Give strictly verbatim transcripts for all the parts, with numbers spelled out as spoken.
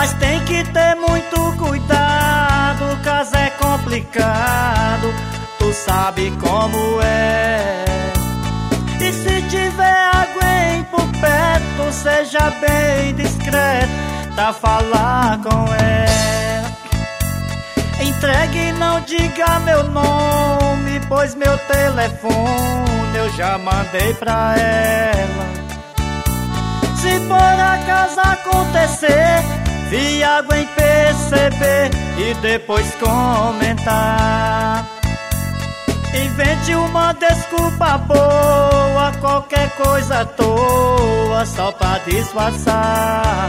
Mas tem que ter muito cuidado, o caso é complicado, tu sabe como é. E se tiver alguém por perto, seja bem discreto pra falar com ela. Entregue, não diga meu nome, pois meu telefone eu já mandei pra ela. Se por acaso acontecer, vi alguém perceber e depois comentar, invente uma desculpa boa, qualquer coisa à toa, só pra disfarçar.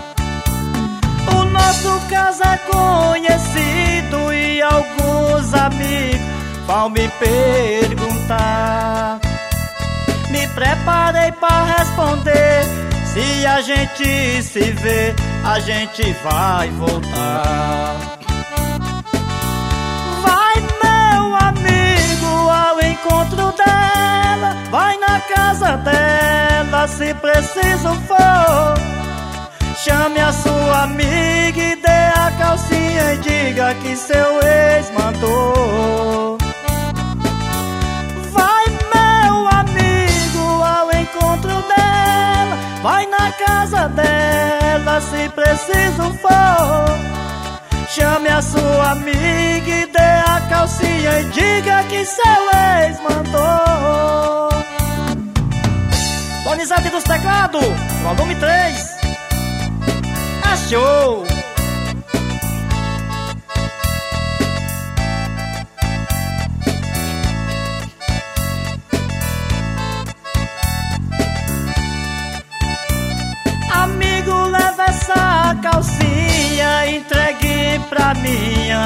O nosso caso é conhecido e alguns amigos vão me perguntar. Me preparei pra responder, se a gente se vê, a gente vai voltar. Vai, meu amigo, ao encontro dela, vai na casa dela, se preciso for. Chame a sua amiga e dê a calcinha e diga que seu ex mandou. Vai, meu amigo, ao encontro dela, vai na casa dela, se preciso for. Chame a sua amiga e dê a calcinha e diga que seu ex mandou. Donizete dos teclados, volume três. Show! Amigo, leva essa calcinha, entregue pra minha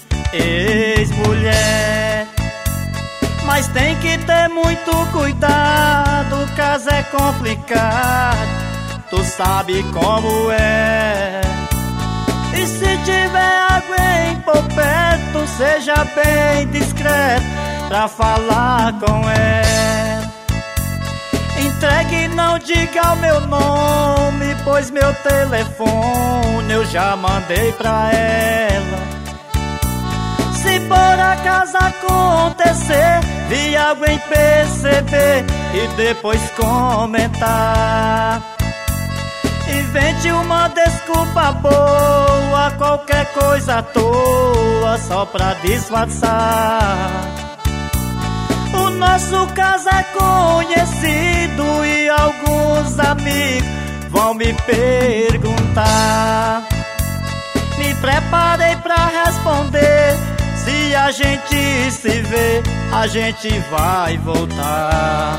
ex-mulher. Mas tem que ter muito cuidado, o caso é complicado, tu sabe como é. E se tiver alguém por perto, seja bem discreto pra falar com ela. Entregue, não diga o meu nome, pois meu telefone eu já mandei pra ela. Se por acaso acontecer, vi alguém perceber e depois comentar, invente uma desculpa boa, qualquer coisa à toa, só pra disfarçar. O nosso caso é conhecido e alguns amigos vão me perguntar. Me preparei pra responder, se a gente se vê, a gente vai voltar.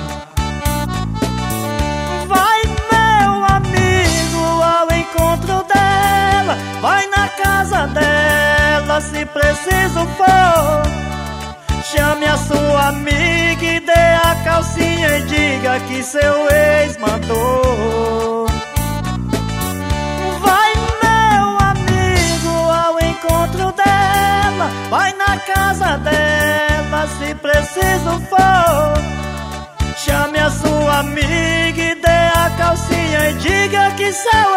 Encontro dela, vai na casa dela, se preciso for. Chame a sua amiga e dê a calcinha e diga que seu ex mandou. Vai, meu amigo, ao encontro dela, vai na casa dela, se preciso for. Chame a sua amiga e dê a calcinha e diga que seu